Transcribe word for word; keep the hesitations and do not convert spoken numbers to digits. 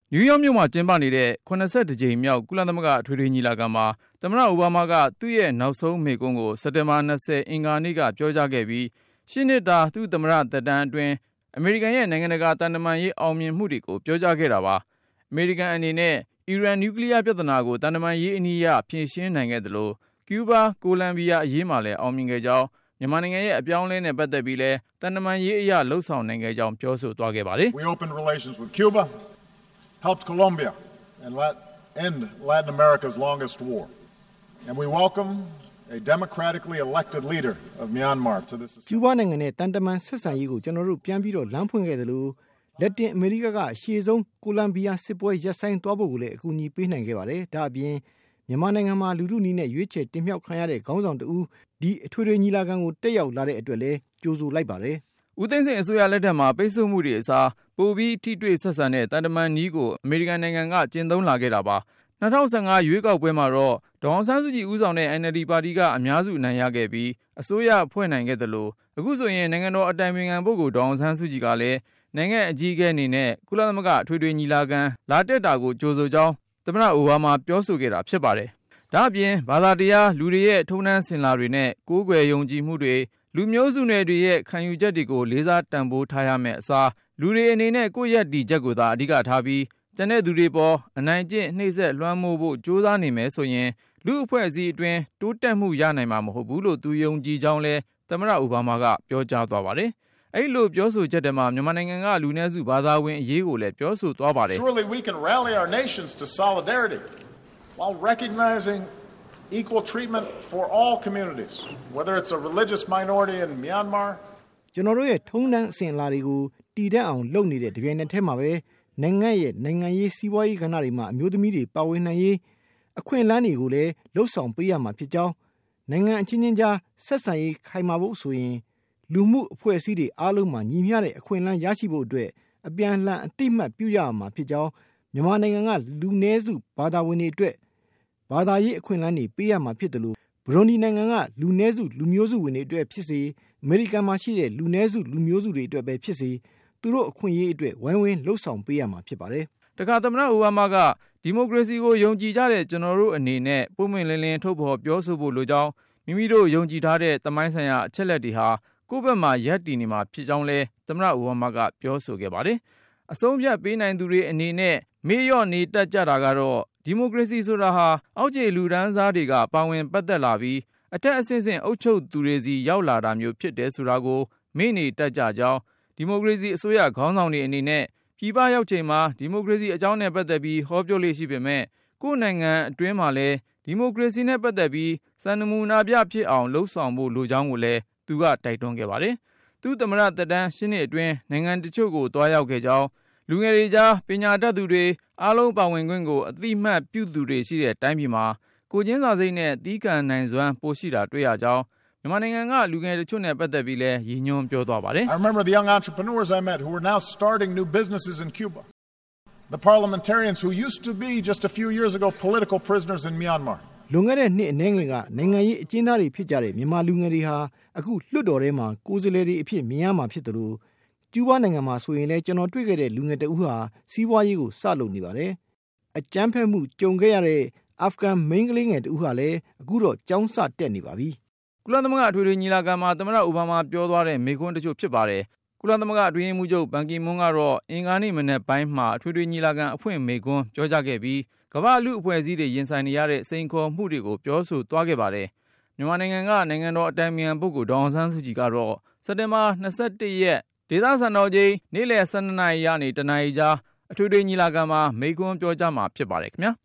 နယူးယောက်မြို့မှာကျင်းပနေတဲ့ခုနစ်ဆယ့်တစ်ကြိမ်မြောက်ကုလသမဂ္ဂအထွေထွေညီလာခံမှာသမ္မတအိုဘားမားကသူ့ရဲ့နောက်ဆုံးမိန့်ခွန်းကိုစက်တင်ဘာ၂၀အင်္ဂါနေ့ကပြောကြားခဲ့ပြီးရှစ်နှစ်တာသူ့သမ္မတသက်တမ်းအတွင်းအမေရိကန်ရဲ့နိုင်ငံတကာတန်တမန်ရေးအောင်မြင်မှုတွေကိုပြောကြားခဲ့တာပါအမေရိကန်အနေနဲ့အီရန်နျူကလ িয়ার ပြဿနာကိုတန်တမန်ရေးအနည်းအရဖြေရှင်းနိုင်ခဲ့တယ်လို့ကျူးဘားကိုလံဘီယာအရေးမှာလည်းအောင်မြင်ခဲ့ကြောင်းမြန်မာနိုင်ငံရဲ့အပြောင်းအလဲနဲ့ပတ်သက်ပြီးလည်းတန်တမန်ရေးအရလှုပ်ဆောင်နိုင်ခဲ့ကြောင်းပြောဆိုသွားခဲ့ပါတယ် We opened relations with Cuba, helped Colombia and let end Latin America's longest war. And we welcome a democratically elected leader of Myanmar to this. ကျူးဘားနိုင်ငံနဲ့တန်တမန်ဆက်ဆံရေးကိုကျွန်တော်တို့ပြန်ပြီးတော့လမ်းဖွင့်ခဲ့တယ်လို့လက်တင်အမေရိကကအရှေ့ဆုံးကိုလံဘီယာစစ်ပွဲရပ်ဆိုင်းသွားဖို့ကိုလည်းအကူအညီပေးနိုင်ခဲ့ပါတယ်။ဒါအပြင်မြန်မာနိုင်ငံမှာလူထုနည်းနဲ့ရွေးချယ်တင်မြှောက်ခံရတဲ့ခေါင်းဆောင်တဦးဒီအထွေထွေညီလာခံကိုတက်ရောက်လာတဲ့အတွက်လည်းကြိုဆိုလိုက်ပါတယ်။ဦးသိန်းစိန်အစိုးရလက်ထက်မှာပိတ်ဆို့မှုတွေအစားပိုပြီးထိတွေ့ဆက်ဆံတဲ့တန်တမန်နည်းကိုအမေရိကန်နိုင်ငံကကျင့်သုံးလာခဲ့တာပါ။၂၀၁၅ရွေးကောက်ပွဲမှာတော့ဒေါ်အောင်ဆန်းစုကြည်ဦးဆောင်တဲ့ အန် အယ်လ် ဒီ ပါတီကအများစုအနိုင်ရခဲ့ပြီးအစိုးရဖွဲ့နိုင်ခဲ့တယ်လို့အခုဆိုရင်နိုင်ငံတော်အတိုင်ပင်ခံပုဂ္ဂိုလ်ဒေါ်အောင်ဆန်းစုကြည်ကလည်းနိုင်ငံအကြီးအကဲအနေနဲ့ကုလသမဂ္ဂအထွေထွေညီလာခံလာတက်တာကိုကြိုဆိုကြောင်းသမ္မတအိုဘားမားပြောဆိုခဲ့တာဖြစ်ပါတယ်။ဒါ့အပြင်ဘာသာတရားလူတွေရဲ့ထုံးတမ်းစင်လာတွေနဲ့ကိုးကွယ်ယုံကြည်မှုတွေလူမျိုးစုနယ်တွေရဲ့ခံယူချက်တွေကိုလေးစားတန်ဖိုးထားရမယ့်အစားလူတွေအနေနဲ့ကိုယ့်ရဲ့ဒီချက်ကိုသာအဓိကထားပြီးကျန်တဲ့သူတွေပေါ်အနိုင်ကျင့်နှိမ့်ဆက်လွှမ်းမိုးဖို့ကြိုးစားနေမယ်ဆိုရင်လူအဖွဲ့အစည်းအတွင်းတိုးတက်မှုရနိုင်မှာမဟုတ်ဘူးလို့သူယုံကြည်ကြောင်းလဲသမ္မတအိုဘားမားကပြောကြားသွားပါတယ်။အဲ့လိုပြောဆိုချက်တည်းမှာမြန်မာနိုင်ငံကလူနည်းစုဘာသာဝင်အရေးကိုလည်းပြောဆိုသွားပါတယ် Surely we can rally our nations to solidarity while recognizing equal treatment for all communities whether it's a religious minority in Myanmar ကျွန်တော်တို့ရဲ့ထုံးတမ်းအစဉ်အလာတွေကိုတည်တံ့အောင်လုပ်နေတဲ့တပြိုင်နက်တည်းမှာပဲနိုင်ငံရဲ့နိုင်ငံရေးစီးပွားရေးကဏ္ဍတွေမှာအမျိုးသမီးတွေပါဝင်နိုင်ရေးအခွင့်အလမ်းတွေကိုလည်းလှုပ်ဆောင်ပေးရမှာဖြစ်ကြောင်းနိုင်ငံအချင်းချင်းကြားဆက်ဆံရေးခိုင်မာဖို့ဆိုရင်လူမှုအဖွဲ့အစည်းတွေအားလုံးမှာညီမျှတဲ့အခွင့်အလမ်းရရှိဖို့အတွက်အပြန်အလှန်အတိအမှတ်ပြုရမှာဖြစ်ကြောင်းမြန်မာနိုင်ငံကလူနည်းစုဘာသာဝင်တွေအတွက်ဘာသာရေးအခွင့်အလမ်းတွေပေးရမှာဖြစ်တယ်လို့ဘရွန်ဒီနိုင်ငံကလူနည်းစုလူမျိုးစုဝင်တွေအတွက်ဖြစ်စေအမေရိကန်မှာရှိတဲ့လူနည်းစုလူမျိုးစုတွေအတွက်ပဲဖြစ်စေသူတို့အခွင့်အရေးအတွက်ဝိုင်းဝန်းလှုပ်ဆောင်ပေးရမှာဖြစ်ပါတယ်။တခါသမ္မတအိုဘားမားကဒီမိုကရေစီကိုယုံကြည်ကြတဲ့ကျွန်တော်တို့အနေနဲ့ပုံမှန်လင်းလင်းထုတ်ဖော်ပြောဆိုဖို့လိုကြောင်းမိမိတို့ယုံကြည်ထားတဲ့သမိုင်းဆိုင်ရာအချက်လက်တွေဟာကိုယ့်ဘက်မှာရပ်တည်နေမှာဖြစ်ကြောင်းလဲသမ္မတအိုဘားမားကပြောဆိုခဲ့ပါတယ်။အဆုံးဖြတ်ပေးနိုင်သူတွေအနေနဲ့မေ့လျော့နေတတ်ကြတာကတော့ဒီမိုကရေစီဆိုတာဟာအောက်ခြေလူတန်းစားတွေကပါဝင်ပတ်သက်လာပြီးအထက်အဆင့်ဆင့်အုပ်ချုပ်သူတွေစီရောက်လာတာမျိုးဖြစ်တယ်ဆိုတာကိုမေ့နေတတ်ကြကြောင်းဒီမိုကရေစီအစိုးရခေါင်းဆောင်တွေအနေနဲ့ပြည်ပရောက်ချိန်မှာဒီမိုကရေစီအကြောင်းနဲ့ပတ်သက်ပြီးဟောပြောလို့ရှိပေမဲ့ကိုယ့်နိုင်ငံအတွင်းမှာလည်းဒီမိုကရေစီနဲ့ပတ်သက်ပြီးစံနမူနာပြဖြစ်အောင်လှုံ့ဆော်ဖို့လိုကြောင်းကိုလည်းသူကတိုက်တွန်းခဲ့ပါတယ်။သူသမ္မတသက်တမ်းရှစ်နှစ်အတွင်းနိုင်ငံတချို့ကိုတွားရောက်ခဲ့ကြောင်းလူငယ်တွေကြားပညာတတ်သူတွေအားလုံးပါဝင်ခွင့်ကိုအသိမှတ်ပြုသူတွေရှိတဲ့တိုင်းပြည်မှာကိုချင်းစာစိတ်နဲ့တီးခံနိုင်စွမ်းပိုရှိတာတွေ့ရကြောင်းမြန်မာနိုင်ငံကလူငယ်တချို့နဲ့ပတ်သက်ပြီးလည်းရည်ညွှန်းပြောသွားပါတယ် I remember the young entrepreneurs I met who are now starting new businesses in Cuba. The parliamentarians who used to be just a few years ago political prisoners in Myanmar. လွန်ခဲ့တဲ့နှစ်အနည်းငယ်ကနိုင်ငံရေးအကျဉ်းသားတွေဖြစ်ကြတဲ့မြန်မာလူငယ်တွေဟာအခုလွှတ်တော်ထဲမှာကိုယ်စားလှယ်တွေအဖြစ်မြင်ရမှာဖြစ်တယ်လို့ကျူးဘားနိုင်ငံမှာဆိုရင်လည်းကျွန်တော်တွေ့ခဲ့တဲ့လူငယ်တဦးဟာစီးပွားရေးကိုစလုပ်နေပါတယ်။အကြမ်းဖက်မှုကြုံခဲ့ရတဲ့အာဖဂန်မိန်းကလေးငယ်တဦးဟာလည်းအခုတော့ကျောင်းစတက်နေပါပြီ။ကုလသမဂ္ဂအထွေထွေညီလာခံမှာသမ္မတအိုဘားမားပြောသွားတဲ့မိန့်ခွန်းတချို့ဖြစ်ပါတယ်။ကုလသမဂ္ဂအတွင်းရေးမှူးချုပ်ဘန်ကီမွန်းကတော့အင်္ဂါနေ့မနက်ပိုင်းမှာအထွေထွေညီလာခံအဖွင့်မိန့်ခွန်းပြောကြားခဲ့ပြီးကမ္ဘာလူအဖွဲ့အစည်းတွေရင်ဆိုင်နေရတဲ့စိန်ခေါ်မှုတွေကိုပြောဆိုသွားခဲ့ပါတယ်။မြန်မာနိုင်ငံကနိုင်ငံတော်အတိုင်ပင်ခံပုဂ္ဂိုလ်ဒေါ်အောင်ဆန်းစုကြည်ကတော့စက်တင်ဘာ၂၁ရက်ဒေသစံတော်ချိန်နေ့လယ်၁၂နာရီကနေတနာရီကြားအထွေထွေညီလာခံမှာမိန့်ခွန်းပြောကြားမှာဖြစ်ပါတယ်ခင်ဗျာ